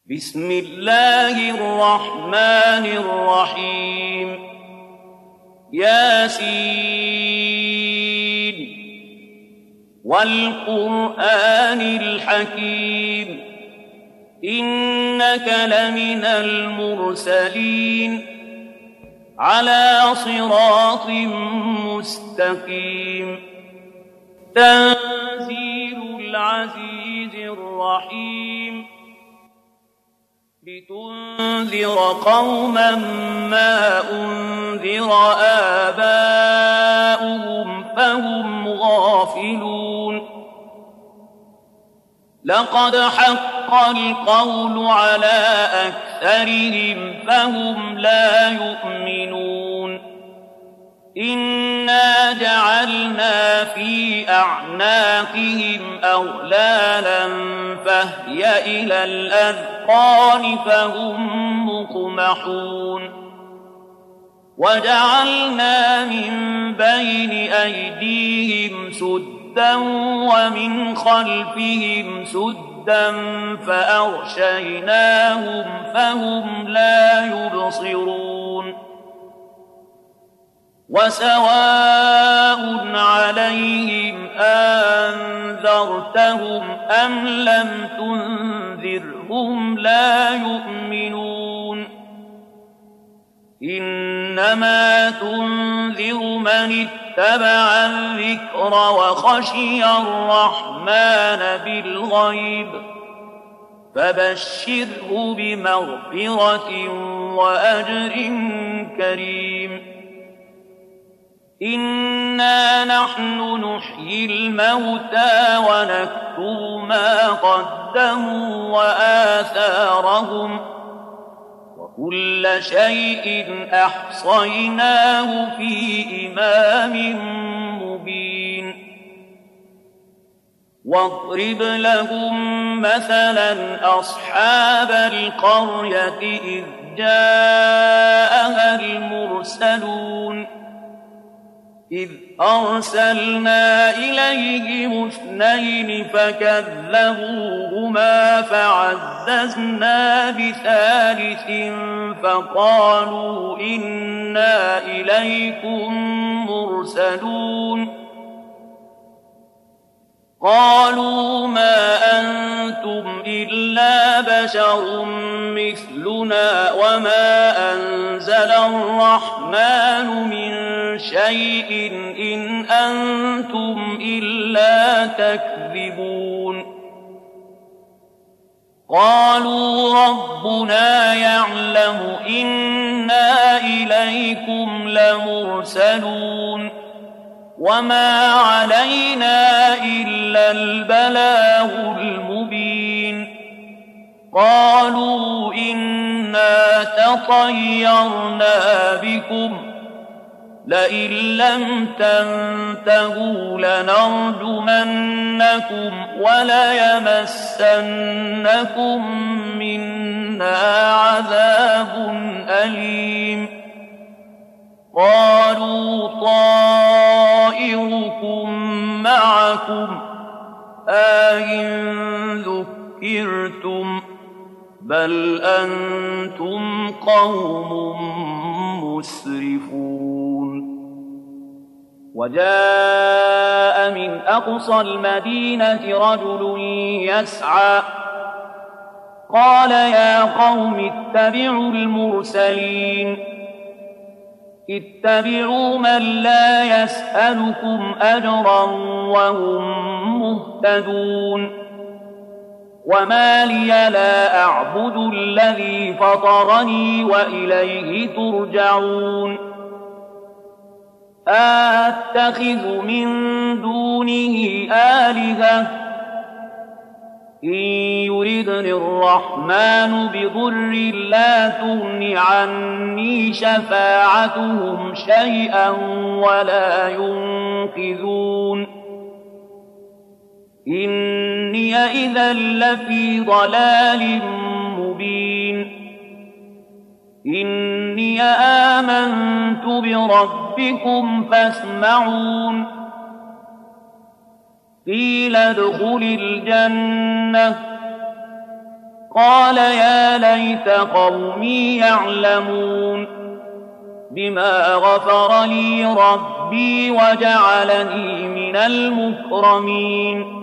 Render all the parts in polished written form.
بسم الله الرحمن الرحيم ياسين والقرآن الحكيم إنك لمن المرسلين على صراط مستقيم تنزيل العزيز الرحيم لتنذر قوما ما أنذر آباؤهم فهم غافلون لقد حق القول على أكثرهم فهم لا يؤمنون إنا جعلنا في أعناقهم أغلالا فهي إلى الأذقان فهم مقمحون وجعلنا من بين أيديهم سدا ومن خلفهم سدا فأغشيناهم فهم لا يبصرون وسواء عليهم أنذرتهم أم لم تنذرهم لا يؤمنون إنما تنذر من اتبع الذكر وخشي الرحمن بالغيب فبشره بمغفرة وأجر كريم إنا نحن نحيي الموتى ونكتب ما قدموا وآثارهم وكل شيء أحصيناه في إمام مبين واضرب لهم مثلا أصحاب القرية إذ جاءها المرسلون إذ أرسلنا إليهم اثنين فكذبوهما فعززنا بثالث فقالوا إنا إليكم مرسلون قالوا ما أنتم إلا بشر مثلنا وما أنزل الرحمن من شيء إن أنتم إلا تكذبون قالوا ربنا يعلم إنا إليكم لمرسلون وما علينا إلا البلاغ المبين قالوا إنا تطيرنا بكم لئن لم تنتهوا لنرجمنكم وليمسنكم منا عذاب أليم قالوا طائركم معكم أئن ذكرتم بل أنتم قوم مسرفون وجاء من أقصى المدينة رجل يسعى قال يا قوم اتبعوا المرسلين اتبعوا من لا يسألكم أجرا وهم مهتدون وما لي لا أعبد الذي فطرني وإليه ترجعون أتخذ من دونه آلهة إن يردني الرحمن بضر لا تغن عني شفاعتهم شيئا ولا ينقذون إني إذا لفي ضلال مبين إني آمنت بربكم فاسمعون قيل ادخل الجنة قال يا ليت قومي يعلمون بما غفر لي ربي وجعلني من المكرمين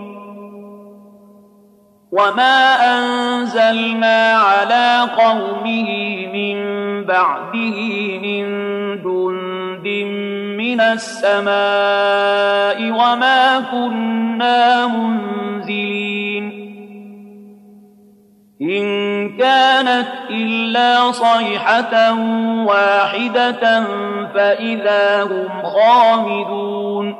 وما أنزلنا على قومه من بعده من جند من السماء وما كنا منزلين إن كانت إلا صيحة واحدة فإذا هم خامدون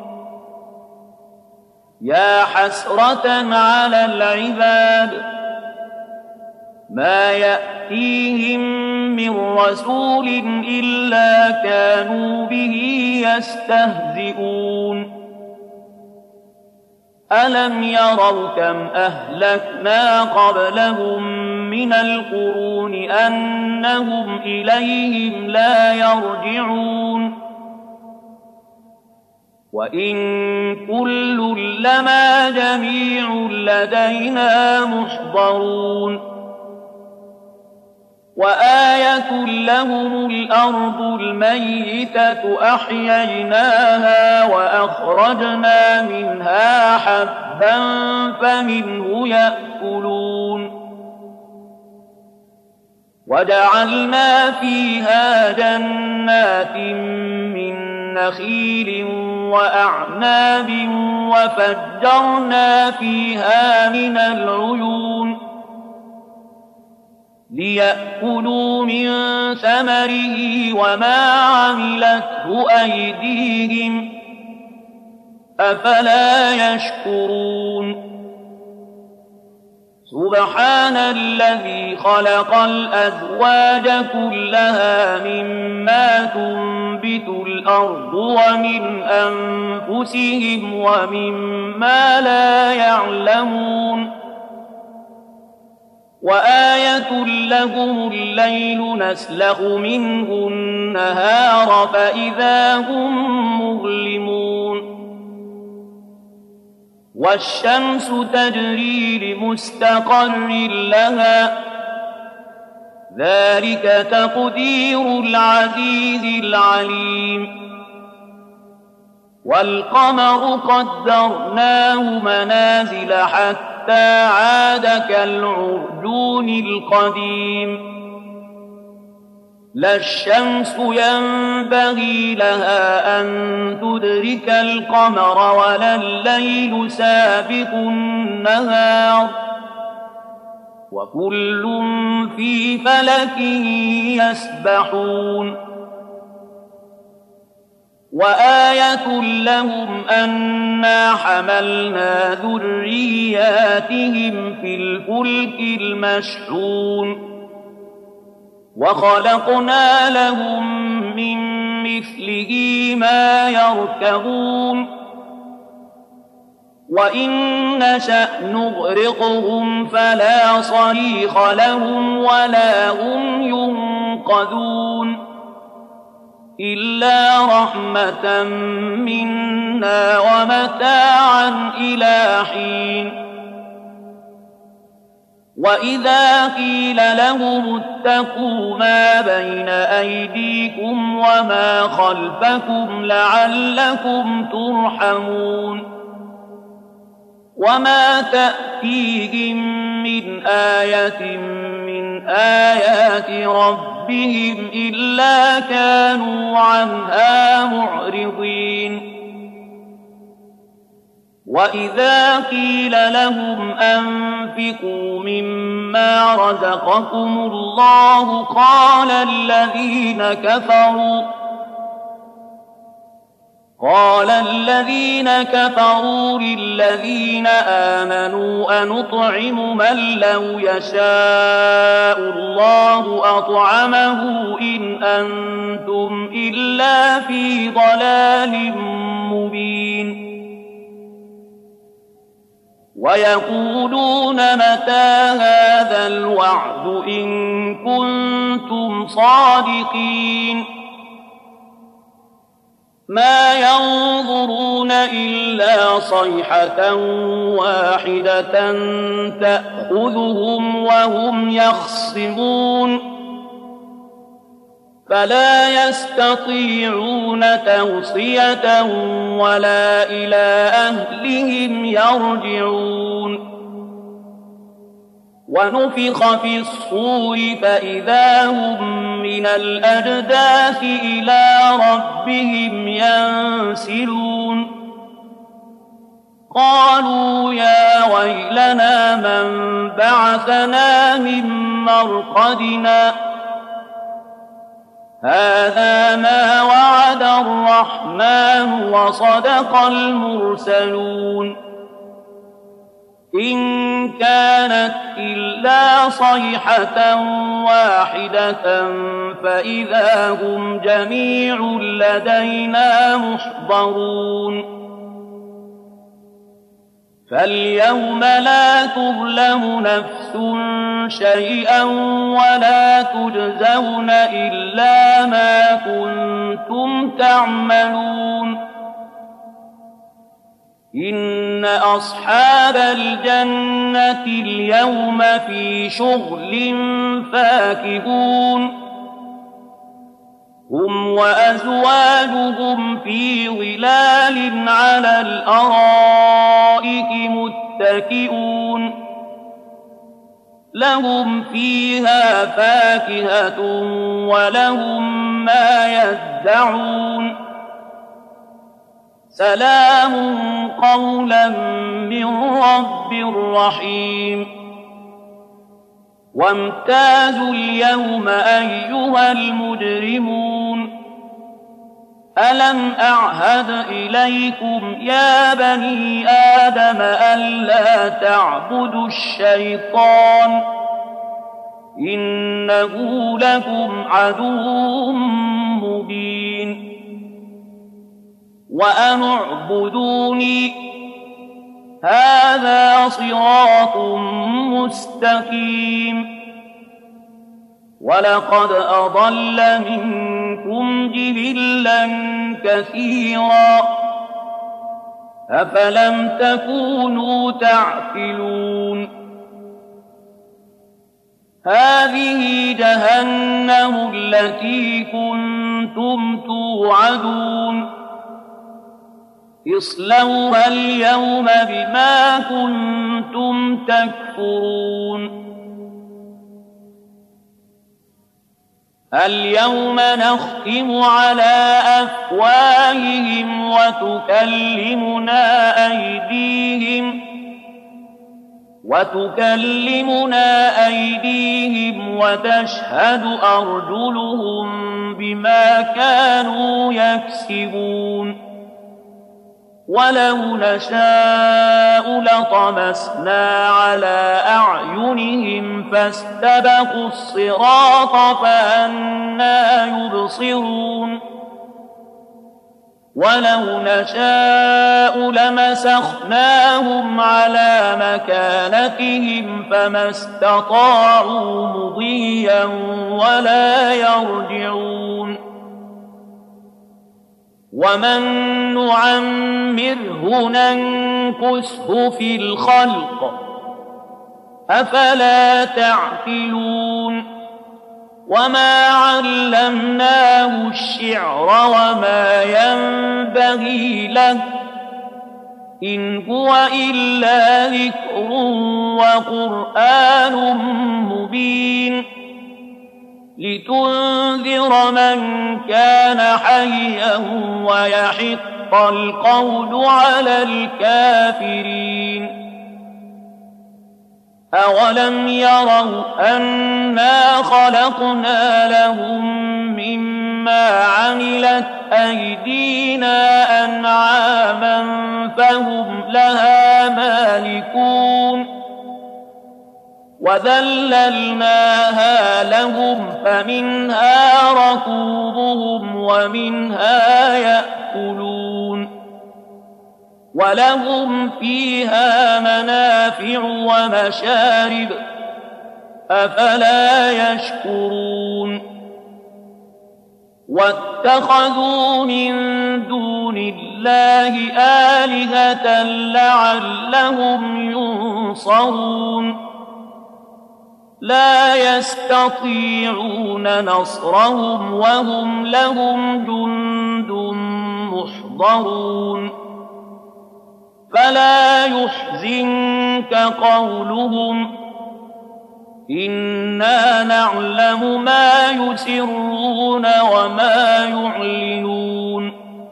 يا حسرة على العباد ما يأتيهم من رسول إلا كانوا به يستهزئون ألم يروا كم أهلكنا قبلهم من القرون أنهم إليهم لا يرجعون وإن كل لما جميع لدينا محضرون وآية لهم الأرض الميتة أحييناها وأخرجنا منها حبا فمنه يأكلون وجعلنا فيها جنات من نخيل وأعناب وفجرنا فيها من العيون ليأكلوا من ثمره وما عملته أيديهم أفلا يشكرون سبحان الذي خلق الأزواج كلها مما تنبت الأرض ومن أنفسهم ومما لا يعلمون وآية لهم الليل نسلخ منه النهار فإذا هم مظلمون والشمس تجري لمستقر لها ذلك تقدير العزيز العليم والقمر قدرناه منازل حتى عاد كالعرجون القديم لا الشمس ينبغي لها أن تدرك القمر ولا الليل سابق النهار وكل في فلك يسبحون وآية لهم أنا حملنا ذرياتهم في الفلك المشحون وخلقنا لهم من مثله ما يركبون وإن نشأ نغرقهم فلا صريخ لهم ولا هم ينقذون إلا رحمة منا ومتاعا إلى حين وإذا قيل لهم اتقوا ما بين أيديكم وما خلفكم لعلكم ترحمون وما تأتيهم من آية من آيات ربهم إلا كانوا عنها معرضين وإذا قيل لهم أنفقوا مما رزقكم الله قال الذين كفروا للذين آمنوا أنطعم من لو يشاء الله أطعمه إن أنتم إلا في ضلال مبين ويقولون متى هذا الوعد إن كنتم صادقين ما ينظرون إلا صيحة واحدة تأخذهم وهم يخصمون فلا يستطيعون توصية ولا إلى أهلهم يرجعون ونفخ في الصور فإذا هم من الأجداث إلى ربهم ينسلون قالوا يا ويلنا من بعثنا من مرقدنا هذا ما وعد الرحمن وصدق المرسلون إن كانت إلا صيحة واحدة فإذا هم جميع لدينا محضرون فاليوم لا تظلم نفس شيئا ولا تجزون إلا ما كنتم تعملون إن أصحاب الجنة اليوم في شغل فاكهون هم وأزواجهم في ظلال على الأرائك متكئون لهم فيها فاكهة ولهم ما يدعون سلام قولا من رب رحيم وامتازوا اليوم أيها المجرمون ألم أعهد إليكم يا بني آدم ألا تعبدوا الشيطان إنه لكم عدو مبين وأن اعبدوني هذا صراط مستقيم ولقد أضل منكم جبلا كثيرا أفلم تكونوا تعقلون هذه جهنم التي كنتم توعدون اصلوها اليوم بما كنتم تكفرون اليوم نختم على أفواههم وتكلمنا أيديهم وتشهد أرجلهم بما كانوا يكسبون ولو نشاء لطمسنا على أعينهم فاستبقوا الصراط فأنى يبصرون ولو نشاء لمسخناهم على مكانتهم فما استطاعوا مضيا ولا يرجعون ومن نعمره ننكسه في الخلق أفلا تعقلون وما علمناه الشعر وما ينبغي له إن هو إلا ذكر وقرآن مبين لتنذر من كان حيا ويحق القول على الكافرين أولم يروا أنا خلقنا لهم مما عملت أيدينا أنعاما فهم لها مالكون وذللناها لهم فمنها ركوبهم ومنها يأكلون ولهم فيها منافع ومشارب أفلا يشكرون واتخذوا من دون الله آلهة لعلهم ينصرون لا يستطيعون نصرهم وهم لهم جند محضرون فلا يحزنك قولهم إنا نعلم ما يسرون وما يعلنون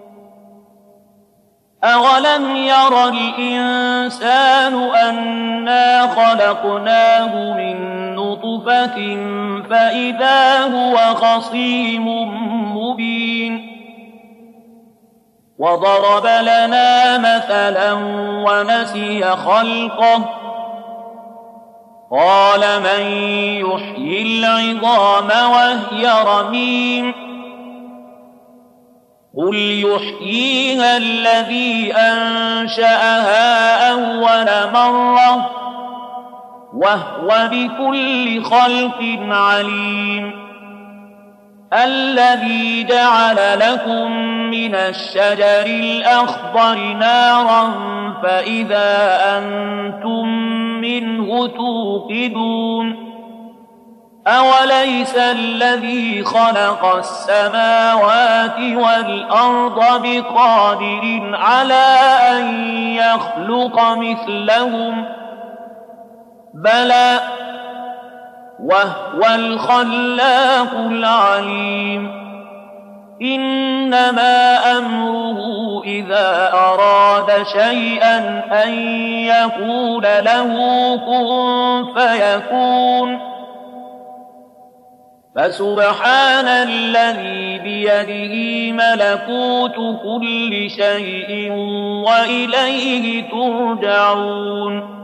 أولم ير الإنسان أنا خلقناه من نطفة فإذا هو خصيم مبين وضرب لنا مثلا ونسي خلقه قال من يحيي العظام وهي رميم قل يحييها الذي أنشأها أول مرة وهو بكل خلق عليم الذي جعل لكم من الشجر الأخضر نارا فإذا أنتم منه توقدون أوليس الذي خلق السماوات والأرض بقادر على أن يخلق مثلهم بلى وهو الخلاق العليم إنما أمره إذا أراد شيئا أن يقول له كن فيكون فسبحان الذي بيده ملكوت كل شيء وإليه ترجعون